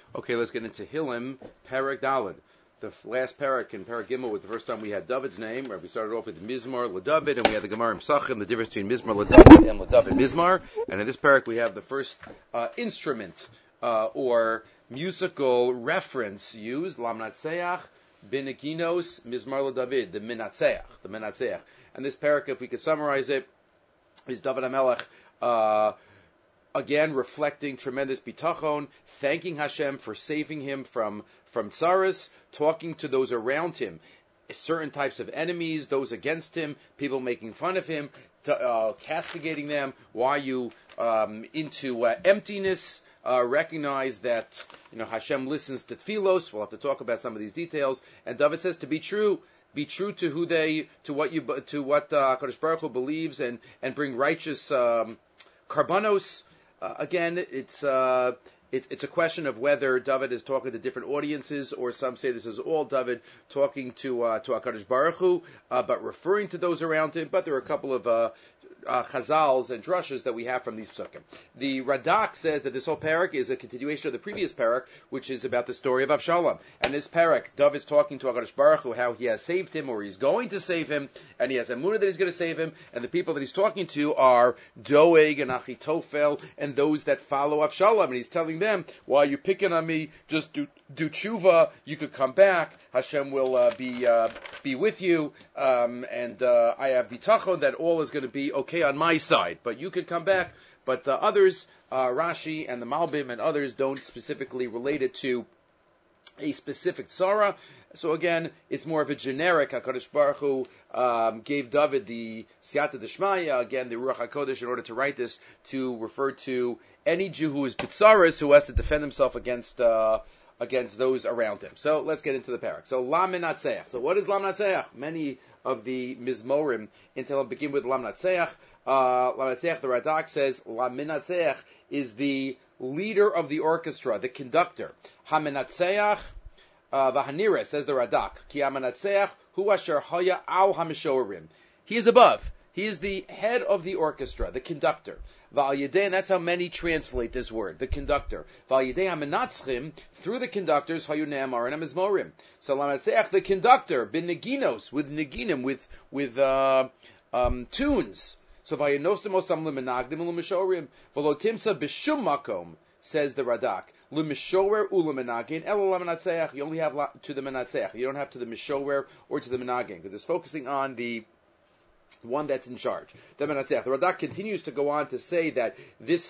Okay, let's get into Hilim, Perek Daled. The last Perek in Perek Gimel was the first time we had David's name, where we started off with Mizmar LeDavid, and we had the Gemara in Psachim, the difference between Mizmar LeDavid and LeDavid Mizmar. And in this Perek we have the first instrument or musical reference used, Lamnatseach, Binikinos, Mizmar LeDavid, the Menatseach. And this Perek, if we could summarize it, is David HaMelech, again, reflecting tremendous bitachon, thanking Hashem for saving him from tsaras, talking to those around him, certain types of enemies, those against him, people making fun of him, castigating them. Why you into emptiness? Recognize that Hashem listens to tfilos. We'll have to talk about some of these details. And David says to be true. Be true to what Hakadosh Baruch Hu believes, and bring righteous karbanos. Again, it's a question of whether David is talking to different audiences, or some say this is all David talking to HaKadosh Baruch Hu, but referring to those around him. But there are a couple of chazals and drushes that we have from these psukim. The Radak says that this whole parak is a continuation of the previous parak, which is about the story of Avshalom. And this parak, David's talking to HaKadosh Baruch Hu how he has saved him, or he's going to save him, and he has emunah that he's going to save him, and the people that he's talking to are Doeg and Achitofel and those that follow Avshalom, and he's telling them, why are you picking on me? Just do tshuva, you could come back, Hashem will be with you, and I have bitachon that all is going to be okay on my side, but you could come back. But others, Rashi and the Malbim and others, don't specifically relate it to a specific tzara. So again, it's more of a generic. HaKadosh Baruch Hu gave David the Siyata Deshmaya, again the Ruach HaKodesh, in order to write this, to refer to any Jew who is Pitzaris, who has to defend himself against those around him. So let's get into the parak. So Lam Menatzeach. So what is Lam Menatzeach? Many of the Mizmorim begin with Lam Menatzeach. Lam Menatzeach, the Radak says, Lam Menatzeach is the leader of the orchestra, the conductor. Ha Menatzeach v'hanireh, says the Radak. Ki ha Menatzeach hu asher haya al ha-mishorim. He is above. He is the head of the orchestra, the conductor. V'al yedei, and that's how many translate this word, the conductor. V'al yedei ha-menatzchim, through the conductors, hayu ne'amarim ha-mizmorim. So Lam-Natzeach, the conductor, bin neginos, with neginim, with tunes. So v'ayenostim osam l'menagdim l'mishorim. V'lo timsa b'shum makom, says the Radak. L'mishorer u'lemenagin, elo Lam-Natzeach. You only have to the menatzeach. You don't have to the mishorer or to the menagin, because it's focusing on the one that's in charge. The Radak continues to go on to say that this,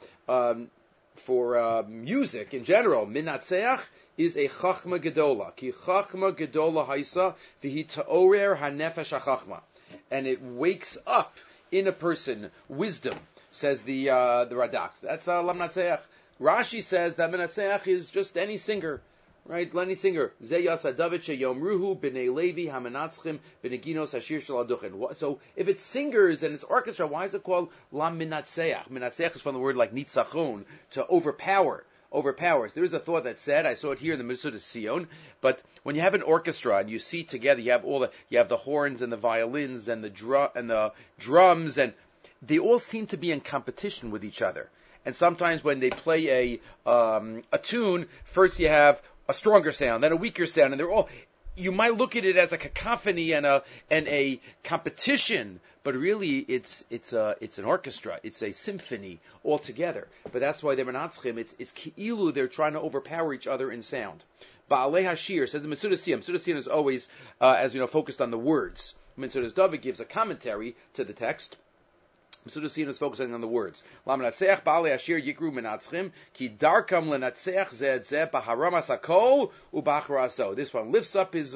for music in general, Minatzeach is a Chachma Gedola. Ki Chachma Gedola Haisa v'hi ta'orer hanefesh ha'chachma. And it wakes up in a person wisdom, says the Radak. That's Lam Natzeach. Rashi says that Minatzeach is just any singer. Right, Lenny Singer. Zeyasa David Sheyomruhu B'nei Levi Hamenatzchim B'neginos Hashir Shel Aduchen. So if it's singers and it's orchestra, why is it called Lam Minatzeach? Minatzeach is from the word like nitzachon, to overpower. Overpowers. There is a thought that said, I saw it here in the Mitzvah Sion, but when you have an orchestra and you see together, you have the horns and the violins and the drums, and they all seem to be in competition with each other. And sometimes when they play a tune, first you have a stronger sound, then a weaker sound, and they're all. You might look at it as a cacophony and a competition, but really it's an orchestra, it's a symphony altogether. But that's why they're menatzchim. It's ki'ilu. They're trying to overpower each other in sound. Ba'alei hashir, says the Metzudas Siyam. Metzudas Siyam is always, as we know, focused on the words. Metzudas David gives a commentary to the text. Metzudas Siyam is focusing on the words. Lam Menatzeach ba'alei hashir yikru menatzchim ki darkam lenatzeach zeh zeh b'haramas hakol u'b'achraso. This one lifts up his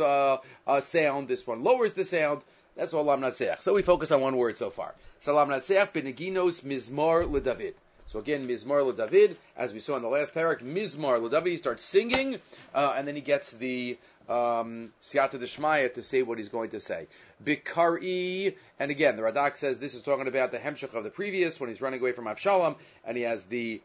sound. This one lowers the sound. That's all Lam Menatzeach. So we focus on one word so far. So Lam Menatzeach b'neginos mizmor leDavid. So again, mizmor leDavid, as we saw in the last parak, mizmor leDavid. He starts singing, and then he gets the Siyata Deshmaya to say what he's going to say. Bikari, and again, the Radak says this is talking about the hemshech of the previous, when he's running away from Avshalom, and he has the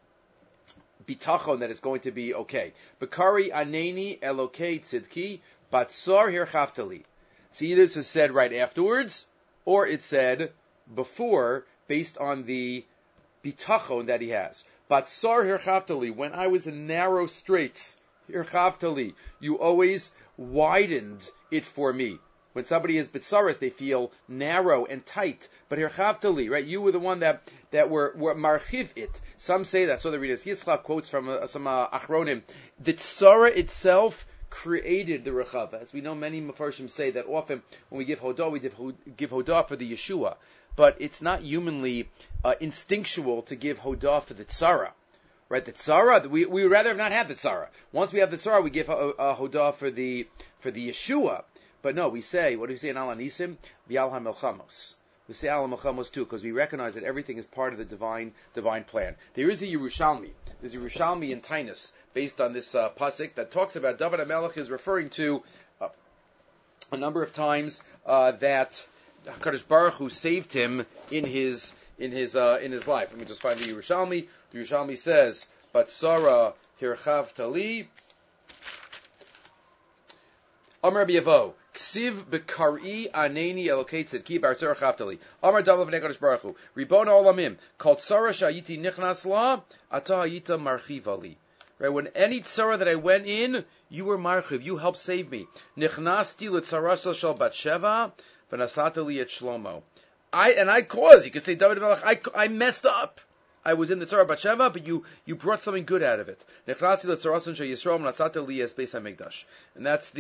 bitachon that it's going to be okay. Bikari aneni elokei tzidki, batzar hirchaftali. So either this is said right afterwards, or it's said before, based on the bitachon that he has. Batsar hirchaftali, when I was in narrow straits, hirchaftali, you always widened it for me. When somebody is bitzaris, they feel narrow and tight. But hirchaftali, right? You were the one that were marchiv it. Some say that. So the readers Yitzchak quotes from some achronim. The tzara itself created the rechava. As we know, many mafarshim say that often when we give hodah, we give hodah for the Yeshua. But it's not humanly instinctual to give hodah for the tzara. Right? The tzara, we would rather have not had the tzara. Once we have the tzara, we give a hodah for the Yeshua. But no, we say, what do we say in Al Anisim? V'al HaMelchamos. We say Al HaMelchamos too, because we recognize that everything is part of the divine plan. There is a Yerushalmi. There's a Yerushalmi in Tainus, based on this pasuk, that talks about David HaMelech is referring to a number of times that HaKadosh Baruch Hu saved him in his life. Let me just find the Yerushalmi. The Yerushalmi says, Batsara hirchaftali, Amar B'Yavo, Ksiv B'Kar'i Aneni Elokei Tzidki Bar Tzara Chaftali, Amar Davav V'nei Kadosh Baruch Hu, Ribon Olamim, Kol Tzara Shayiti Nichnas La, Ata Hayita Marchivali. Right, when any tzara that I went in, you were marchiv, you helped save me. Nichnasti l'tzarasa shel bat sheva, v'nasata li et shlomo. I caused, you could say, David Melech, I messed up. I was in the tzara bat sheva, but you brought something good out of it. Nichnasti l'tzarasan shel Yisrael, v'nasata li es beis hamikdash. And that's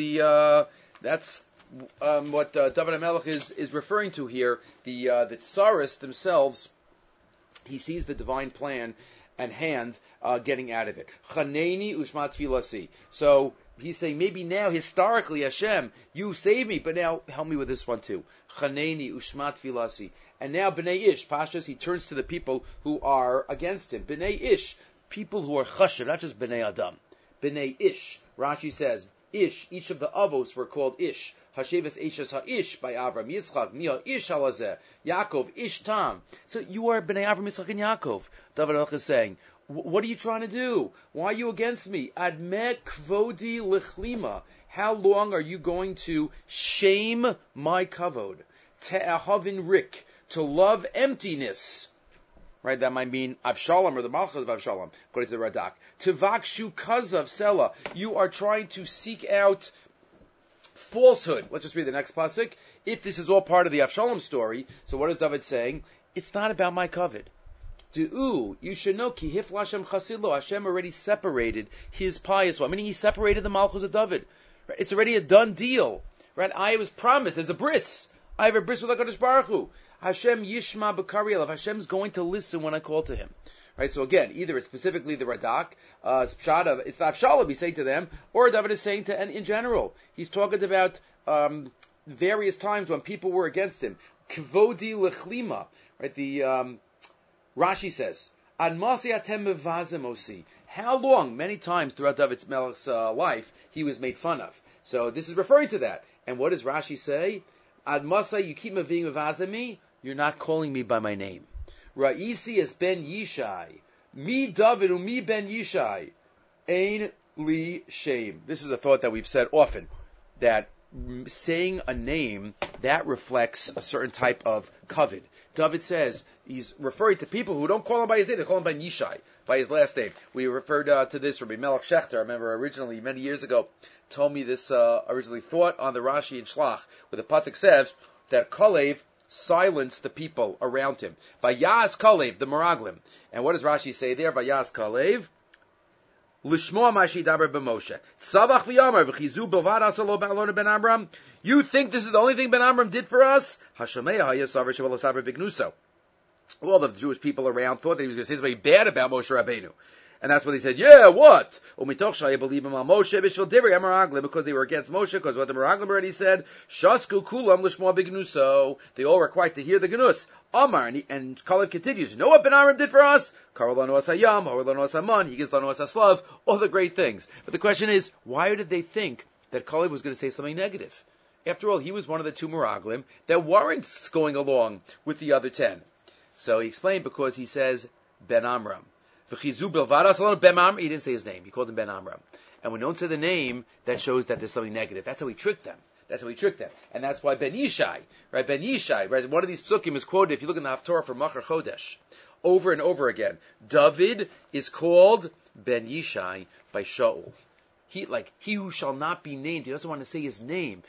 what David Melech is referring to here. The tsaris themselves, he sees the divine plan and hand getting out of it. Chaneni ushmat tfilasi. So he's saying maybe now historically Hashem, you saved me, but now help me with this one too. Chaneni ushmat tfilasi. And now Bnei Ish, Pashas, he turns to the people who are against him. Bnei Ish, people who are chashiv, not just Bnei Adam. Bnei Ish. Rashi says, Ish, each of the avos were called Ish. Hasheves Eishes HaIsh by Avram, Yitzchak, Mia, Ish Halazeh, Yaakov, Ish Tam. So you are Bnei Avram, Yitzchak, and Yaakov. David Melech is saying, what are you trying to do? Why are you against me? Adme kvodi lichlima. How long are you going to shame my kavod? Te'ahavin rik, to love emptiness. Right, that might mean Avshalom or the Malchus of Avshalom, according to the Radak. Tevakshu kazav sela. You are trying to seek out falsehood. Let's just read the next pasuk. If this is all part of the Avshalom story, so what is David saying? It's not about my kavod. You should know, ki hifla Hashem chasidlo. Hashem already separated his pious one. Meaning he separated the Malchus of David. Right? It's already a done deal. Right? I was promised, there's a bris. I have a bris with HaKadosh Baruch Hu. Hashem yishma b'kari elav. Hashem's going to listen when I call to him. Right? So again, either it's specifically the Radak, it's the Avshalom he's saying to them, or David is saying to, and in general, he's talking about various times when people were against him. Kvodi lechlima. Right? The Rashi says, Admasi atem mevazemosi. How long? Many times throughout David Melech's life, he was made fun of. So this is referring to that. And what does Rashi say? Admasa, you keep mevazemi, you're not calling me by my name. Ra'isi es ben Yishai. Mi David mi ben Yishai. Ein li shame. This is a thought that we've said often, that saying a name, that reflects a certain type of kavod. David says, he's referring to people who don't call him by his name, they call him by Yishai, by his last name. We referred to this from Melech Shechter. I remember originally, many years ago, told me this originally thought on the Rashi in Shlach, where the pasuk says that Kalev silenced the people around him. Vayaz Kalev, the Meraglim. And what does Rashi say there? Vayaz Kalev, Lishmoa Mashi Daber b'Moshe. Tzavach v'yamar v'chizu b'vad asalo ba'alona ben Amram. You think this is the only thing Ben Amram did for us? Hashemeya hayasavar shevel asaber v'gnuso. All the Jewish people around thought that he was going to say something bad about Moshe Rabbeinu. And that's what they said, yeah, what? Because they were against Moshe, because what the Meraglim already said, Shasku kulam lishmoa b'gnuso. They all were quiet to hear the gnus. Amar, and Kalev continues, you know what Ben Amram did for us? Karolanu asayam, Horolanu asaman, he gives lanu asaslav, all the great things. But the question is, why did they think that Kalev was going to say something negative? After all, he was one of the two Meraglim that weren't going along with the other 10. So he explained, because he says Ben Amram. He didn't say his name. He called him Ben Amram. And when you don't say the name, that shows that there's something negative. That's how he tricked them. That's how he tricked them. And that's why Ben Yishai, right? Ben Yishai, right? One of these psukim is quoted, if you look in the Haftorah for Machar Chodesh, over and over again. David is called Ben Yishai by Shaul. He who shall not be named. He doesn't want to say his name.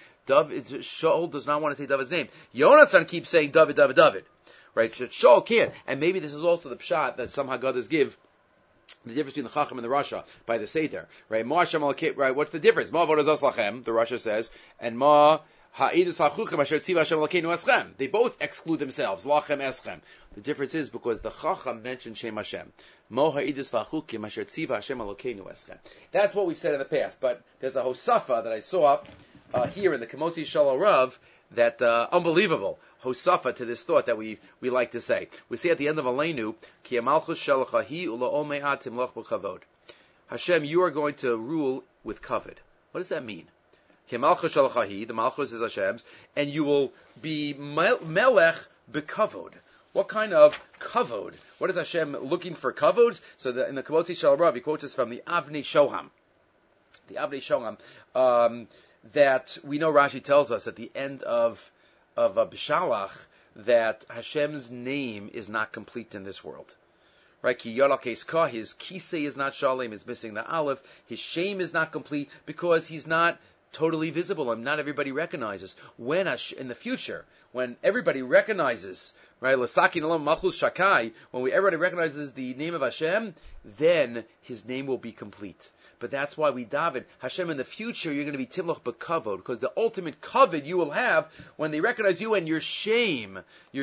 Shaul does not want to say David's name. Yonasan keeps saying David, David, David. Right? Shaul can't. And maybe this is also the pshat that some Haggadahs give, the difference between the Chacham and the Rasha by the Seder. Right? Ma Hashem al-Kit, right? What's the difference? Ma avodas lachem, the Rasha says, and Ma ha'idus lachuchem asher tziva Hashem Elokeinu eschem. They both exclude themselves. Lachem eschem. The difference is because the Chacham mentioned Shem Hashem. Mo ha'idus lachukim asher tziva Hashem Elokeinu eschem. That's what we've said in the past. But there's a Hosafa that I saw here in the Kamotzi Shalom Rav that unbelievable Hosafa to this thought that we like to say. We say at the end of Aleinu, Ki amalchus shalachahi ula'ol me'at timloch b'chavod. Hashem, you are going to rule with kavod. What does that mean? Ki amalchus shalachahi, the malchus is Hashem's, and you will be melech b'kavod. What kind of kavod? What is Hashem looking for kavod? So in the Kamotzi Shalom Rav, he quotes us from the Avnei Shoham. The Avnei Shoham, that we know Rashi tells us at the end of B'Shalach that Hashem's name is not complete in this world. Right? Ki Yalakes his kisei is not shalem, is missing the aleph. His shame is not complete because he's not totally visible and not everybody recognizes. When in the future, when everybody recognizes, right, L'sakin Olam Malchus Shakai, when everybody recognizes the name of Hashem, then his name will be complete. But that's why we daven, Hashem, in the future, you're going to be timloch b'kavod, because the ultimate kavod you will have when they recognize you and your shame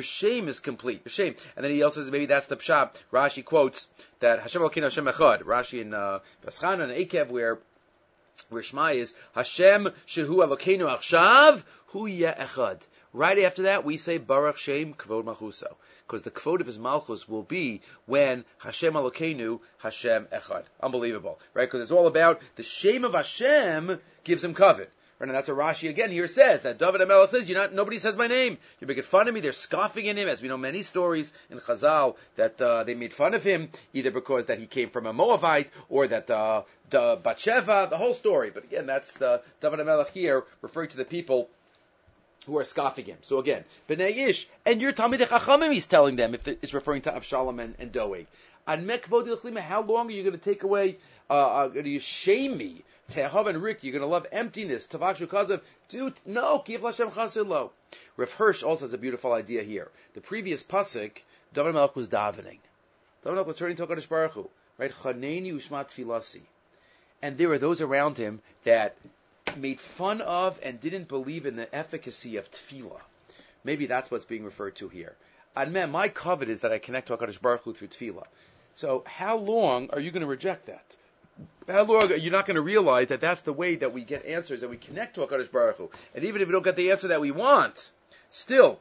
is complete. Your shame. And then he also says, maybe that's the pshat. Rashi quotes that Hashem Elokeinu Hashem Echad. Rashi in Vaschana and Ekev, where Shema is, Hashem Shehu Elokeinu Achshav, Hu Yeh Echad. Right after that, we say Baruch Shem Kvod Malchuso, because the kvod of his malchus will be when Hashem Elokeinu, Hashem Echad. Unbelievable, right? Because it's all about the shame of Hashem gives him kavod. Right? And that's what Rashi again here says, that David HaMelech says, nobody says my name. You're making fun of me. They're scoffing at him, as we know many stories in Chazal that they made fun of him, either because that he came from a Moabite or that the Batsheva, the whole story. But again, that's the David HaMelech here referring to the people who are scoffing him. So again, B'nai Ish, and your Talmidei Chachamim, he's telling them, if it's referring to Avshalom and Doeg. How long are you going to take away, are you shame me? Tehav and Rick, you're going to love emptiness. Tavakshu Kazav, no, Kiv Lashem Chasilo. Rav Hirsch also has a beautiful idea here. The previous pasuk, David HaMelech was davening. David HaMelech was turning to HaKadosh Baruch Hu, right? Chaneni Ushmat Tfilasi. And there were those around him that made fun of and didn't believe in the efficacy of tefillah. Maybe that's what's being referred to here. And man, my covet is that I connect to HaKadosh Baruch Hu through tefillah. So how long are you going to reject that? How long are you not going to realize that that's the way that we get answers and we connect to HaKadosh Baruch Hu? And even if we don't get the answer that we want, still,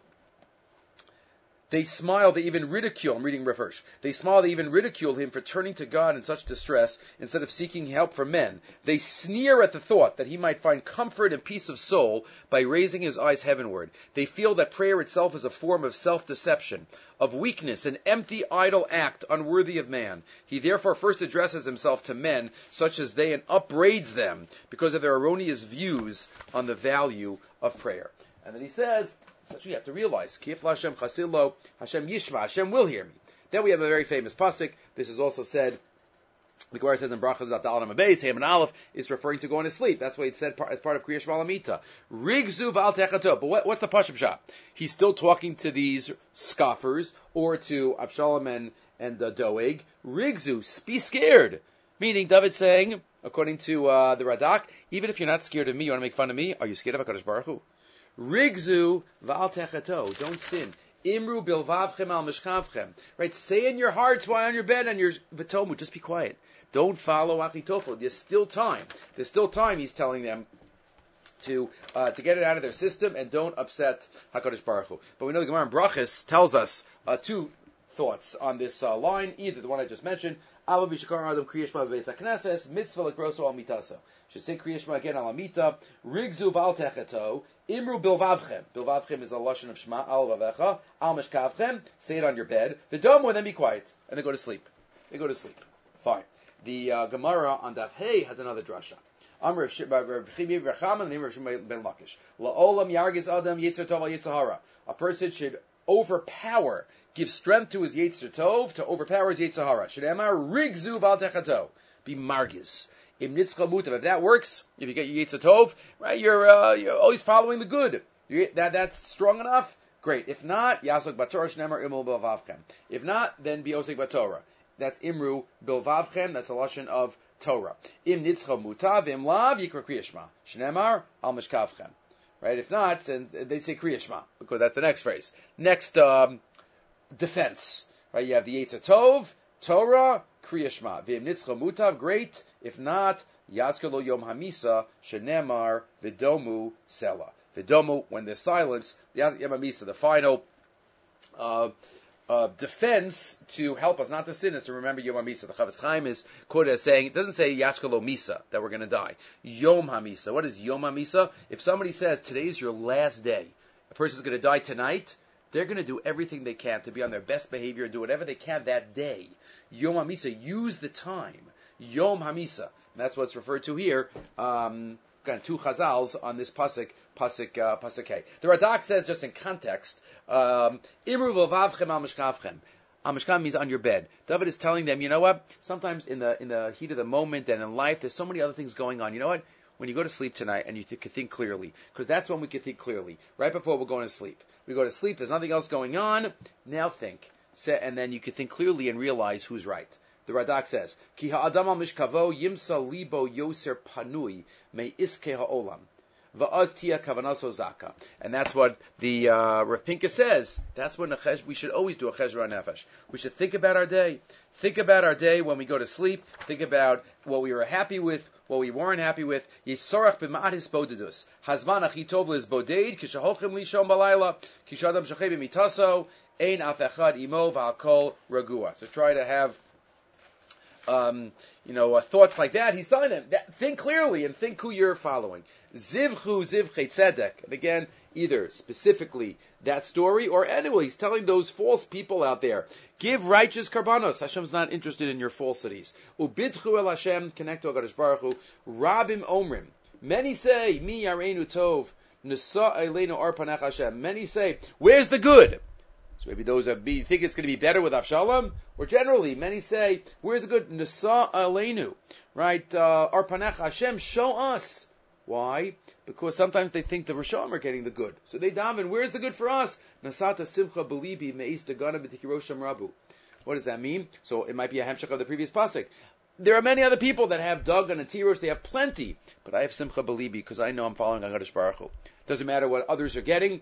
they smile, they even ridicule, I'm reading Rav Hirsch, they smile, they even ridicule him for turning to God in such distress instead of seeking help from men. They sneer at the thought that he might find comfort and peace of soul by raising his eyes heavenward. They feel that prayer itself is a form of self-deception, of weakness, an empty, idle act unworthy of man. He therefore first addresses himself to men such as they and upbraids them because of their erroneous views on the value of prayer. And then he says, that's what you have to realize. Kif Hashem Chasilo, Hashem Yishma, Hashem will hear me. Then we have a very famous pasuk. This is also said, the Gemara says in Brachas that Dalam Abayis, Ham and Aleph, is referring to going to sleep. That's why it's said as part of Kriya Shema Lamita. Rigzu Val Techato. But what's the Pashup Shah? He's still talking to these scoffers, or to Avshalom and Doeg. Rigzu, be scared. Meaning, David saying, according to the Radak, even if you're not scared of me, you want to make fun of me, are you scared of HaKadosh Baruch Hu? Rigzu v'al techato. Don't sin. Imru bilvavchem al mishkavchem. Right? Say in your hearts while on your bed and your v'tomu. Just be quiet. Don't follow Achitofel. There's still time. There's still time, he's telling them, to get it out of their system and don't upset HaKadosh Baruch Hu. But we know the Gemara in Brachas tells us two thoughts on this line. Either the one I just mentioned, Ava b'shakar adam kriya shema b'beis hakneses, mitzvah l'groso al mitaso. Should say kriya shema again al amita, rigzu v'al techato, imru bilvavchem. Bilvavchem is a lashon of shema, al vavecha, al mishkavchem, say it on your bed. The domo, and then be quiet. And they go to sleep. They go to sleep. Fine. The Gemara on Daf Hey has another drasha. Amr Rav Chibi Recham and the name of Rav Ben Lakish. La'olam yargis adam yetzer tov al yetzer hara. A person should overpower, give strength to his yetzer tov to overpower his yetzer hara. Shneimar rigzu bal techato. Be margis. Im nitzcha mutav. If that works, if you get your yetzer tov, right, you're always following the good. That's strong enough. Great. If not, yasok batorah shneimar imul bilvavchem. If not, then be osek batorah. That's imru bilvavchem. That's a lashon of Torah. Im nitzcha mutav im lav yikra kriyashma. Shneimar al mishkavchem. Right. If not, and they say kriyashma because that's the next phrase. Next defense. Right. You have the yetzer tov, Torah, kriyashma. V'im nitzcha mutav. Great. If not, yaskelo yom hamisa shneimar vidomu sela. Vidomu, when there's silence, yom hamisa, the final defense to help us not to sin is to remember Yom HaMisa. The Chavetz Chaim is quoted as saying, it doesn't say Yashkalo Misa, that we're going to die. Yom HaMisa. What is Yom HaMisa? If somebody says, today's your last day, a person's going to die tonight, they're going to do everything they can to be on their best behavior and do whatever they can that day. Yom HaMisa. Use the time. Yom HaMisa. And that's what's referred to here. Two chazals on this pasuk Hey. The Radak says, just in context, Imru v'vavchem al mishkavchem. Al mishkav means on your bed. David is telling them, you know what? Sometimes in the heat of the moment and in life, there's so many other things going on. You know what? When you go to sleep tonight and you can think clearly, because that's when we can think clearly. Right before we're going to sleep. We go to sleep, there's nothing else going on. Now think. And then you can think clearly and realize who's right. The Radak says, Ki ha'adam al mishkavo yimsa libo yoser panui me iske ha'olam. Va'az tia kavanaso zaka. And that's what the Rav Pinka says. That's when we should always do a cheshra nefesh. We should think about our day. Think about our day when we go to sleep. Think about what we were happy with, what we weren't happy with. Yitzorach b'ma'at hisbodedus. Hazman achi tov l'izbodeid, kishahochem lishom balayla, kishadam shachei b'mitaso, ein af echad imo v'alkol ragua. So try to have thoughts like that. He's telling them, think clearly and think who you're following. Zivchu zivchei tzedek. And again, either specifically that story or anyway, he's telling those false people out there, give righteous karbanos. Hashem's not interested in your falsities. Ubitchu el Hashem, connect to HaKadosh Baruch Hu. Rabim omrim. Many say, mi yareinu tov, nesa eleinu ar panach Hashem. Many say, where's the good? So maybe those that think it's going to be better with Avshalom, or generally, many say, where's the good? Nasa aleinu, right? Arpanach Hashem, show us. Why? Because sometimes they think the Rishon are getting the good. So they daven, where's the good for us? Nasata simcha belibi me'is dagana b'tikirosham rabu. What does that mean? So it might be a hemshech of the previous pasuk. There are many other people that have dagan and tirosh, they have plenty. But I have simcha belibi because I know I'm following HaKadosh Baruch Hu. Doesn't matter what others are getting.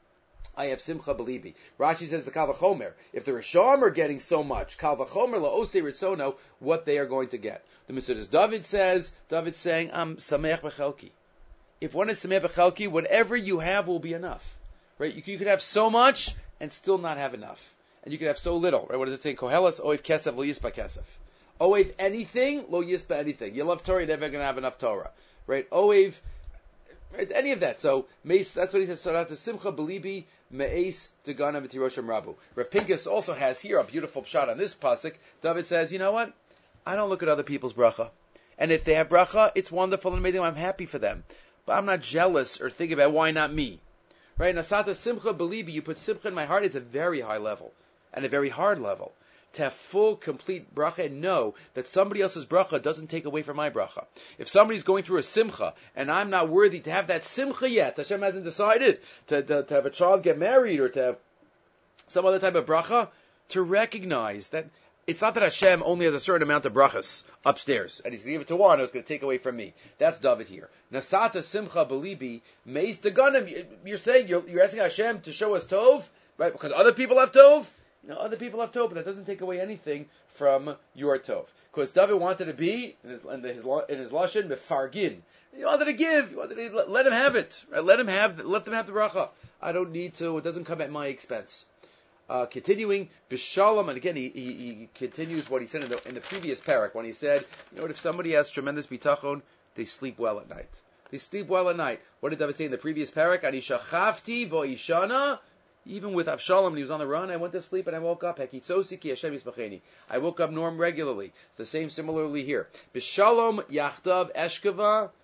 I have simcha belibi. Rashi says the Kal Vachomer. If the Rishon are getting so much, Kal Vachomer la'osei ritzono, what they are going to get. The Mesudas David's saying, I'm sameach b'chelki. If one is sameach b'chelki, whatever you have will be enough. Right? You could have so much and still not have enough. And you could have so little. Right? What does it say in Koheles? Oiv kesef lo yispa kesef. Oiv anything, lo yispa anything. You love Torah, you're never going to have enough Torah. Right? Oiv, right? Any of that. So, that's what he says. Sarat simcha belibi me'es degana v'tirosham rabu. Rav Pinkus also has here a beautiful shot on this pasuk. David says, you know what? I don't look at other people's bracha. And if they have bracha, it's wonderful and amazing. I'm happy for them. But I'm not jealous or thinking about why not me. Right? Nasata simcha belibi, you put simcha in my heart, it's a very high level. And a very hard level. To have full, complete bracha and know that somebody else's bracha doesn't take away from my bracha. If somebody's going through a simcha and I'm not worthy to have that simcha yet, Hashem hasn't decided to have a child get married or to have some other type of bracha, to recognize that it's not that Hashem only has a certain amount of brachas upstairs and he's going to give it to one and it's going to take away from me. That's David here. Nasata simcha belibi meis deganim. You're saying, you're asking Hashem to show us tov, right? Because other people have tov? Other people have tov, but that doesn't take away anything from your tov. Because David wanted to be, in his lashon, mefargin. He wanted to give. He wanted to let him have it. Right? Let them have the bracha. I don't need to. It doesn't come at my expense. Continuing, Bishalom, and again he continues what he said in the previous parak when he said, you know what, if somebody has tremendous bitachon, they sleep well at night. They sleep well at night. What did David say in the previous parak? Ani shachavti vo'ishana. Even with Avshalom, when he was on the run, I went to sleep and I woke up. Hekitzosi ki Hashem yismacheni. I woke up norm regularly. The same similarly here. Bishalom yachdav eshkava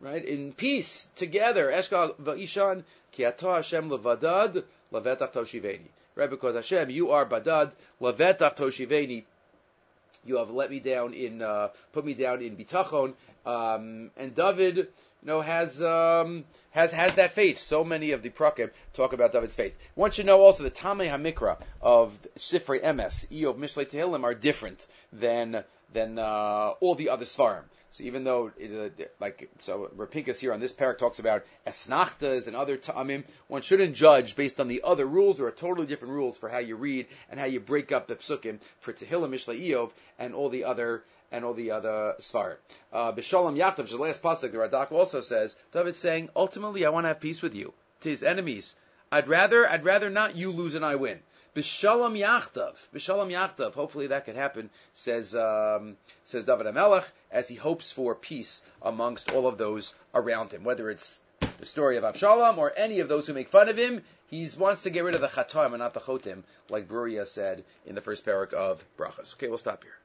right? In peace, together. Eshkal va'ishan ki ata Hashem levadad levetach toshiveni. Right? Because Hashem, you are badad levetach toshiveni. You have let me down put me down in bitachon. And David, has that faith. So many of the prakim talk about David's faith. One should know also the Tamei HaMikra of Sifrei Emes, Eov, Mishlei Tehillim are different than all the other Svarim. So even though, Rapinkas here on this parak talks about Esnachtas and other Ta'amim, one shouldn't judge based on the other rules. There are totally different rules for how you read and how you break up the Psukim for Tehillim, Mishlei Eov, and all the other Svarim. B'Shalom Yachtav, which is the last pasuk, the Radak also says, David's saying, ultimately I want to have peace with you. To his enemies, I'd rather not you lose and I win. B'Shalom Yachtav, hopefully that could happen, says David HaMelech, as he hopes for peace amongst all of those around him. Whether it's the story of Avshalom or any of those who make fun of him, he wants to get rid of the Chatam and not the Chotim, like Bruria said in the first parak of Brachas. Okay, we'll stop here.